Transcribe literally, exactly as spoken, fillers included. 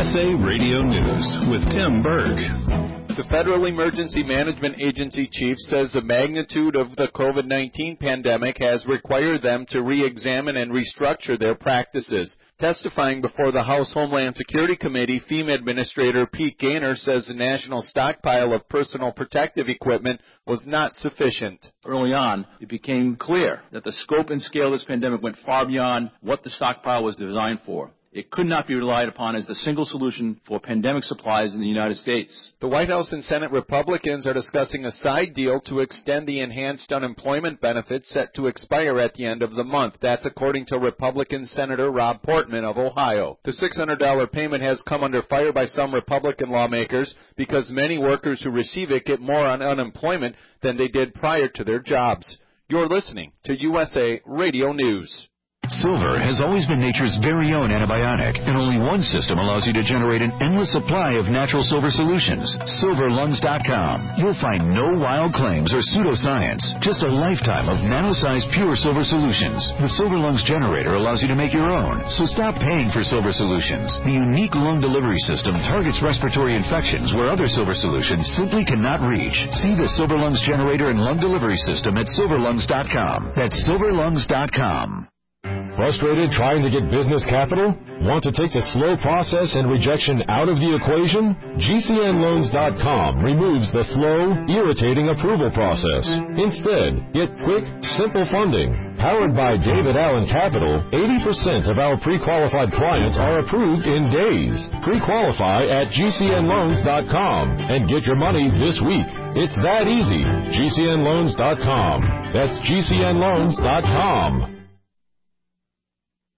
S A Radio News with Tim Berg. The Federal Emergency Management Agency chief says the magnitude of the COVID nineteen pandemic has required them to re-examine and restructure their practices. Testifying before the House Homeland Security Committee, FEMA Administrator Pete Gaynor says the national stockpile of personal protective equipment was not sufficient. Early on, it became clear that the scope and scale of this pandemic went far beyond what the stockpile was designed for. It could not be relied upon as the single solution for pandemic supplies in the United States. The White House and Senate Republicans are discussing a side deal to extend the enhanced unemployment benefits set to expire at the end of the month. That's according to Republican Senator Rob Portman of Ohio. The six hundred dollars payment has come under fire by some Republican lawmakers because many workers who receive it get more on unemployment than they did prior to their jobs. You're listening to U S A Radio News. Silver has always been nature's very own antibiotic, and only one system allows you to generate an endless supply of natural silver solutions. Silver Lungs dot com. You'll find no wild claims or pseudoscience, just a lifetime of nano-sized pure silver solutions. The Silver Lungs generator allows you to make your own, so stop paying for silver solutions. The unique lung delivery system targets respiratory infections where other silver solutions simply cannot reach. See the Silver Lungs generator and lung delivery system at Silver Lungs dot com. That's Silver Lungs dot com. Frustrated trying to get business capital? Want to take the slow process and rejection out of the equation? G C N Loans dot com removes the slow, irritating approval process. Instead, get quick, simple funding. Powered by David Allen Capital, eighty percent of our pre-qualified clients are approved in days. Pre-qualify at G C N Loans dot com and get your money this week. It's that easy. G C N Loans dot com. That's G C N Loans dot com.